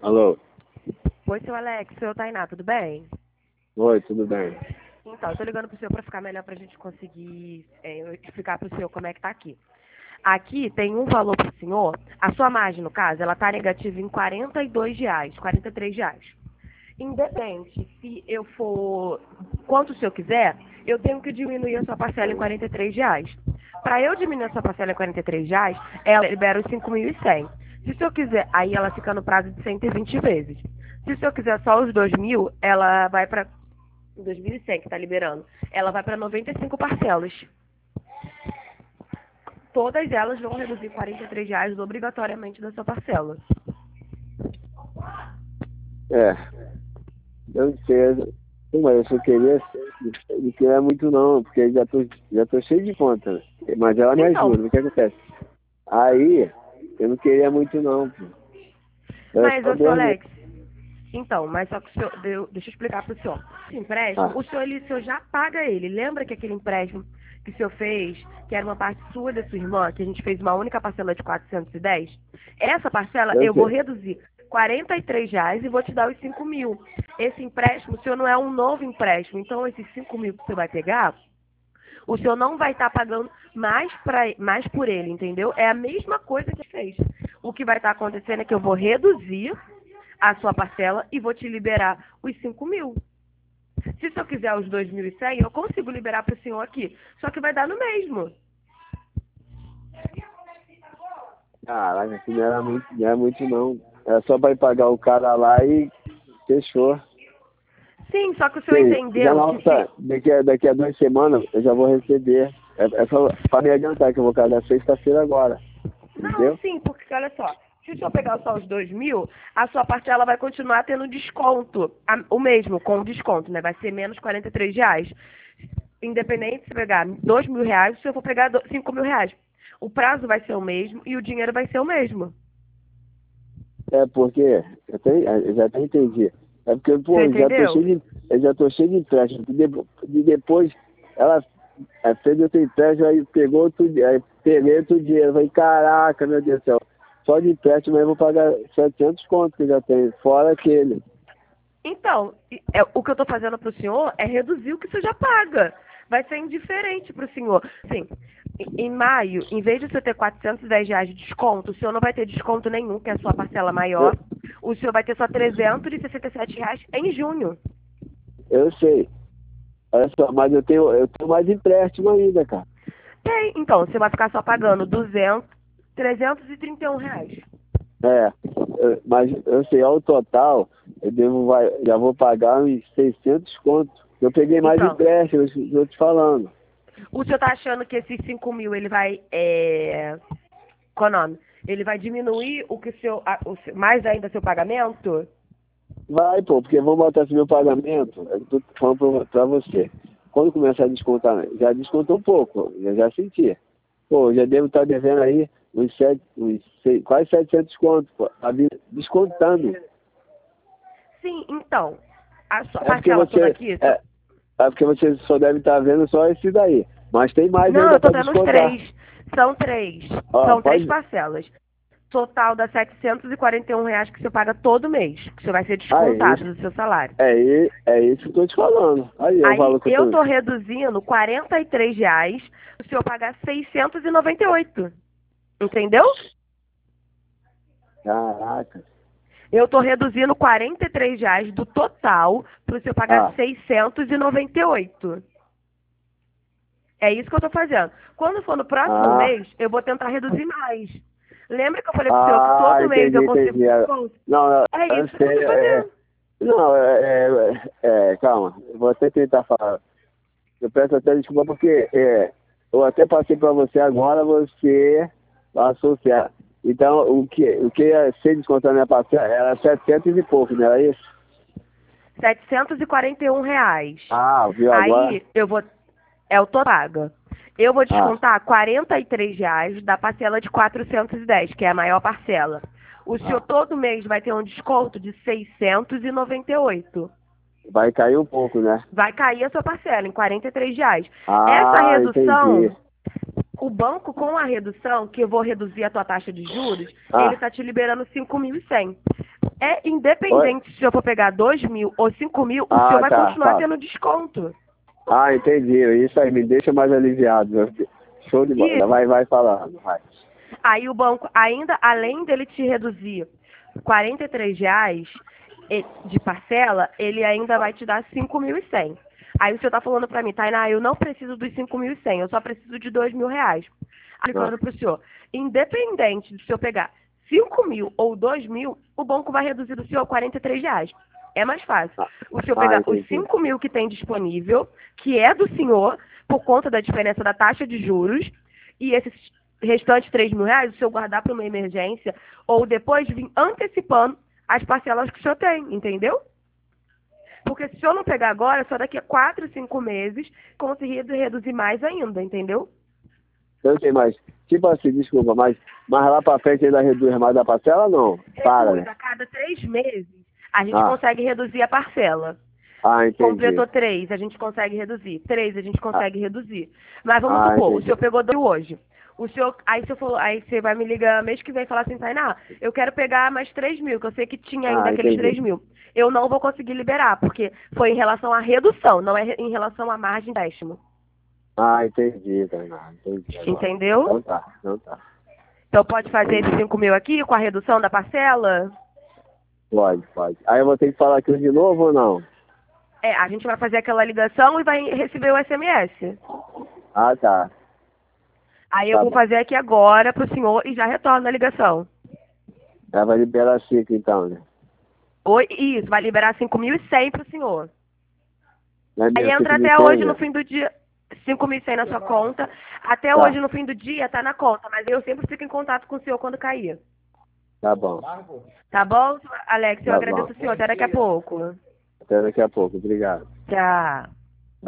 Alô? Oi, seu Alex, seu Tainá, tudo bem? Oi, tudo bem? Então, eu tô ligando pro senhor pra ficar melhor pra gente conseguir eu explicar pro senhor como é que tá aqui. Aqui tem um valor pro senhor, a sua margem, no caso, ela tá negativa em R$ 42, R$ 43. Independente, se eu for quanto o senhor quiser, eu tenho que diminuir a sua parcela em R$ 43. Para eu diminuir a sua parcela em R$ 43, ela libera os 5.100. Se o senhor quiser, aí ela fica no prazo de 120 vezes. Se o senhor quiser só os 2.000, ela vai para 2.100 que está liberando. Ela vai para 95 parcelas. Todas elas vão reduzir R$ 43 obrigatoriamente da sua parcela. É, eu não sei, mas eu só queria, não queria muito não, porque já tô cheio de conta, né? Mas ela me Então, ajuda, o que acontece? Aí, eu não queria muito não, pô. Era mas, só ô, seu dois meses. Alex, então, mas só que o senhor, deixa eu explicar para o senhor. Esse empréstimo, Ah, o senhor já paga ele. Lembra que aquele empréstimo que o senhor fez, que era uma parte sua e da sua irmã, que a gente fez uma única parcela de 410? Essa parcela eu eu vou sei. reduzir R$ 43 e vou te dar os 5.000. Esse empréstimo, o senhor não é um novo empréstimo. Então, esses 5.000 que você vai pegar, o senhor não vai estar pagando mais por ele, entendeu? É a mesma coisa que fez. O que vai estar acontecendo é que eu vou reduzir a sua parcela e vou te liberar os 5.000. Se o senhor quiser os 2.100, eu consigo liberar para o senhor aqui. Só que vai dar no mesmo. Caraca, assim não era muito não. Era só para ir pagar o cara lá e fechou. Sim, só que o senhor Sei, já entendeu na que se... outra, daqui a 2 semanas eu já vou receber. É só para me adiantar que eu vou casar sexta-feira agora. Não, Entendeu? sim, porque olha só. Se o senhor pegar só os 2.000, a sua parcela vai continuar tendo desconto. O mesmo, com desconto, né? Vai ser menos R$ 43. Independente se pegar R$ 2.000, se eu for pegar R$ 5.000. O prazo vai ser o mesmo e o dinheiro vai ser o mesmo. É porque, eu já até entendi. É porque, pô, Você entendeu? eu já tô cheio de empréstimo. E depois, ela fez outro empréstimo, aí pegou outro, aí peguei outro dinheiro. Falei, caraca, meu Deus do céu. Só de empréstimo eu vou pagar 700 conto que eu já tenho, fora aquele. Então, o que eu estou fazendo para o senhor é reduzir o que o senhor já paga. Vai ser indiferente para o senhor. Sim, em maio, em vez de você ter R$ 410 de desconto, o senhor não vai ter desconto nenhum, que é a sua parcela maior. Eu, O senhor vai ter só R$ 367 em junho. eu sei. Olha só, mas eu tenho mais empréstimo ainda, cara. Tem, então, você vai ficar só pagando R$ 331. Mas eu sei, ao total, já vou pagar uns 600 conto. Eu peguei mais Então, empréstimo, eu estou te falando. o senhor está achando que esses 5.000 ele vai, qual é o nome? Ele vai diminuir o que mais ainda seu pagamento? Vai, pô, porque vamos botar esse meu pagamento, eu tô falando pra você. Quando começar a descontar, já descontou um pouco, eu já senti. Pô, eu já devo estar devendo aí quase 700 conto, pô, tá descontando. Sim, então, a sua É porque parcela toda você, aqui, é, é porque você só deve estar vendo só esse daí. Mas tem mais não, ainda eu tô para vendo os descontar. três. São três. Ó, São três pode. parcelas. Total dá R$ 741 que você paga todo mês, que você vai ser Ah, é descontado isso. do seu salário. É isso que eu tô te falando. Aí, é o Aí valor que eu eu tô. tô reduzindo R$ 43, o senhor pagar 698. Entendeu? Caraca. Eu tô reduzindo R$ 43 do total para o senhor pagar Ah, 698. É isso que eu tô fazendo. Quando for no próximo ah, mês, eu vou tentar reduzir mais. Lembra que eu falei pro senhor que ah, todo mês eu entendi, consigo entendi. desconto? Não, É eu isso que eu sei. tô fazendo. Não, calma. Eu vou até tentar falar. Eu peço até desculpa porque eu até passei para você agora, você associar. Então, o que ia ser descontado na minha parcela era 700 e pouco, não era isso? R$ 741. Ah, viu agora? Aí eu vou. É o total paga. Eu vou Ah, descontar R$ 43 da parcela de 410, que é a maior parcela. O senhor ah. todo mês vai ter um desconto de 698. Vai cair um pouco, né? Vai cair a sua parcela em R$ 43. Essa Ah, entendi. redução, o banco com a redução, que eu vou reduzir a tua taxa de juros, ele Ah, está te liberando 5.100. É independente se eu for pegar 2.000 ou 5.000, o senhor vai continuar tendo desconto. Ah, entendi. Isso aí me deixa mais aliviado. Show de bola. Vai falando. Vai. Aí o banco, ainda além dele te reduzir R$ 43 de parcela, ele ainda vai te dar 5.100. Aí o senhor tá falando pra mim, Tainá, eu não preciso dos 5.100, eu só preciso de R$ 2.000. Aí falando pro senhor, independente de se eu pegar 5.000 ou 2.000, o banco vai reduzir do senhor R$ 43. É mais fácil. O senhor pegar os 5.000 que tem disponível, que é do senhor, por conta da diferença da taxa de juros, e esses restantes R$ 3.000, o senhor guardar para uma emergência, ou depois vir antecipando as parcelas que o senhor tem, entendeu? Porque se o senhor não pegar agora, só daqui a 4, 5 meses, conseguir reduzir mais ainda, entendeu? Eu sei, mas, tipo assim, desculpa, mas lá pra frente ainda reduz mais a parcela ou não? Para, né? A cada 3 meses, a gente consegue reduzir a parcela. Entendi. Completou 3, a gente consegue reduzir. 3, a gente consegue reduzir. Mas vamos supor, entendi. o senhor pegou 2 hoje. O senhor, aí você vai me ligar mês que vem e falar assim, Tainá, eu quero pegar mais 3.000, que eu sei que tinha ainda aqueles 3.000. Eu não vou conseguir liberar, porque foi em relação à redução, não é em relação à margem de empréstimo. Entendi, Tainá. Entendi. Entendeu? Então tá. Então pode fazer esses 5.000 aqui com a redução da parcela? Pode. Aí eu vou ter que falar aquilo de novo ou não? A gente vai fazer aquela ligação e vai receber o SMS. Tá. Aí eu vou fazer aqui agora pro senhor e já retorno a ligação. Ela vai liberar 5 então, né? Isso, vai liberar 5.100 pro senhor. Aí entra 5.100, até hoje no né? fim do dia, 5.100 na sua conta. Até hoje no fim do dia tá na conta, mas eu sempre fico em contato com o senhor quando cair. Tá bom. Tá bom, Alex? Eu Tá agradeço bom. o senhor. Até daqui a pouco. Até daqui a pouco. Obrigado. Tchau.